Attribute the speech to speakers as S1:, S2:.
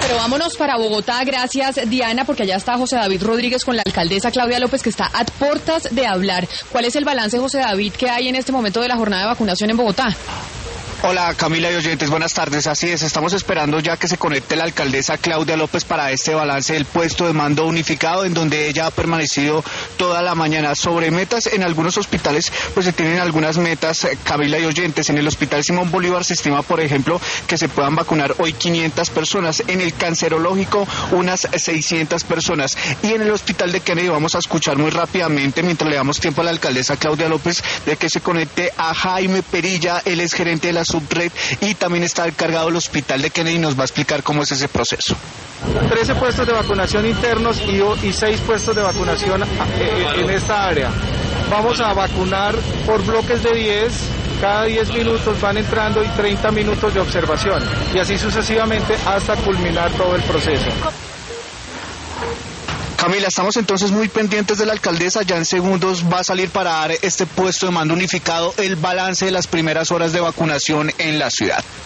S1: Pero vámonos para Bogotá, gracias Diana, porque allá está José David Rodríguez con la alcaldesa Claudia López, que está a puertas de hablar. ¿Cuál es el balance, José David, que hay en este momento de la jornada de vacunación en Bogotá?
S2: Hola Camila y oyentes, buenas tardes. Así es, estamos esperando ya que se conecte la alcaldesa Claudia López para este balance del puesto de mando unificado, en donde ella ha permanecido toda la mañana. Sobre metas en algunos hospitales, pues se tienen algunas metas, Camila y oyentes. En el Hospital Simón Bolívar se estima, por ejemplo, que se puedan vacunar hoy 500 personas, en el cancerológico unas 600 personas, y en el Hospital de Kennedy vamos a escuchar muy rápidamente, mientras le damos tiempo a la alcaldesa Claudia López, de que se conecte a Jaime Perilla, él es gerente de la subred y también está encargado del Hospital de Kennedy y nos va a explicar cómo es ese proceso.
S3: 13 puestos de vacunación internos y 6 puestos de vacunación en esta área. Vamos a vacunar por bloques de 10, cada 10 minutos van entrando y 30 minutos de observación, y así sucesivamente hasta culminar todo el proceso.
S2: Camila, estamos entonces muy pendientes de la alcaldesa, ya en segundos va a salir para dar este puesto de mando unificado, el balance de las primeras horas de vacunación en la ciudad.